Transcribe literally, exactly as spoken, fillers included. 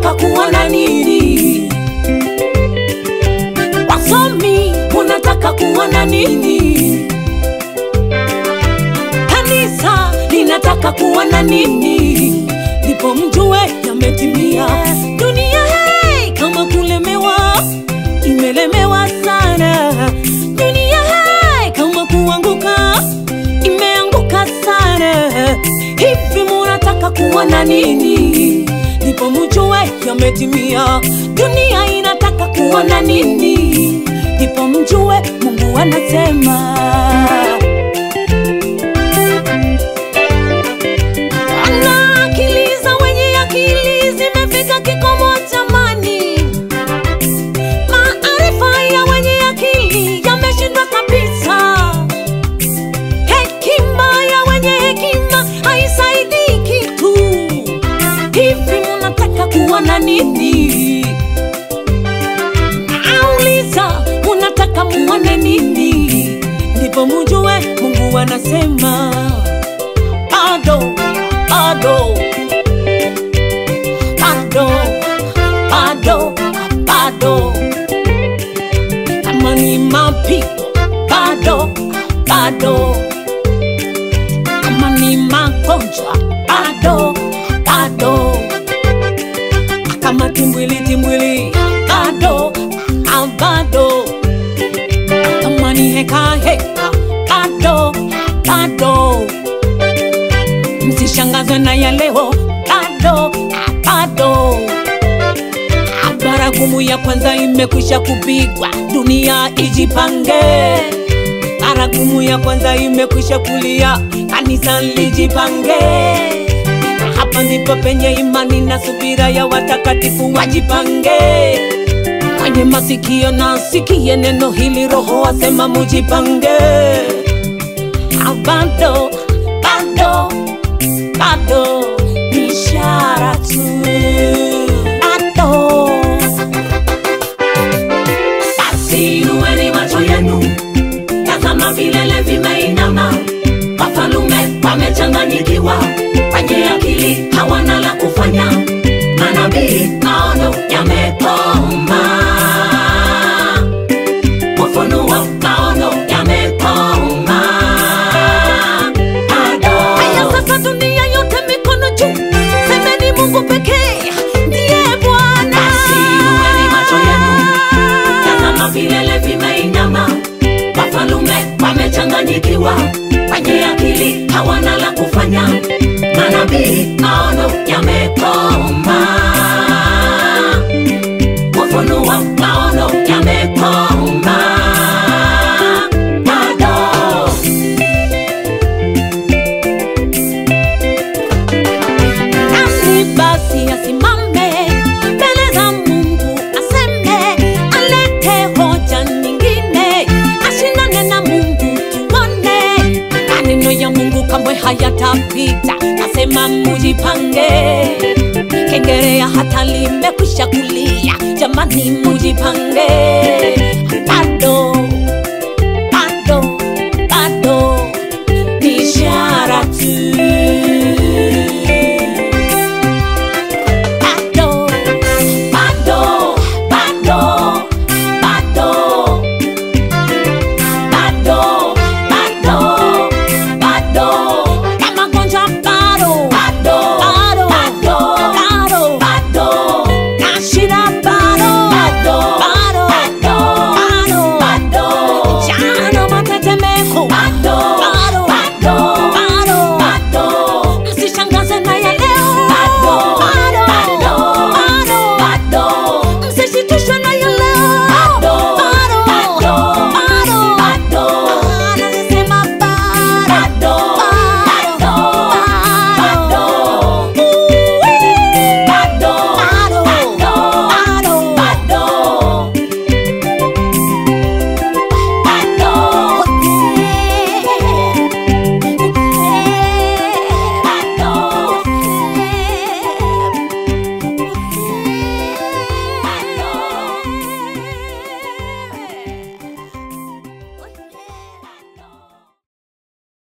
munataka kuona nini? Wasomi munataka kuona nini? Kanisa linataka kuona nini? Ndipo mjue yametimia. Dunia hey, kama kulemewa, imelemewa sana. Dunia hey, kama kuanguka, imeanguka sana. Hivi munataka kuona nini? Ndipo mjue yametimia. Dunia inataka kuona nini? Ndipo mjue Mungu anasema. Anaakiliza wenye akili zimefika kikomo jamani. Maarifa ya wenye akili yameshindwa kabisa. Hekima ya wenye hekima haisaidii kitu. Hivi munataka kuona nini? Nauliza, munataka muone nini? Ndipo mjue Mungu anasema. Bado, bado, bado, bado, bado. Kama ni mapigo, bado, bado. Kama ni magonjwa, bado, bado. Kama timbwili timbwili, bado, bado. Kama ni heka heka, bado, bado. Msishangazwe na ya leo, bado, bado. Baragumu ya kwanza imekwisha kupigwa, dunia ijipange. Baragumu ya kwanza imekwisha kulia, kanisa lijipange. Hapa ndipo penye imani na subira ya watakatifu wajipange. Kwenye masikio na sikie neno hili, Roho asema mujipange. Bado, bado, bado, ni ishara tu. Bado. Basi inueni macho yenu, tazama vilele vimeinama. Wafalme wamechanganyikiwa, wenye akili hawana la kufanya. Manabii maono yamekoma, ufunuo maono yamekoma. Bado. Haya sasa dunia yote mikono juu, semeni Mungu pekee ndiye Bwana. Basi inueni macho yenu, tazama vilele vimeinama. Wafalme wamechanganyikiwa, wenye akili hawana la kufanya. Manabii maono yamekoma, ufunuo maono yamekoma. Bado. Nani basi asimame mbele za Mungu aseme, alete hoja nyingine, ashindane na Mungu tuone. Maneno ya Mungu kamwe hayatapita, nasema mujipange. Kengerea hata limekwisha kulia, jamani mujipange.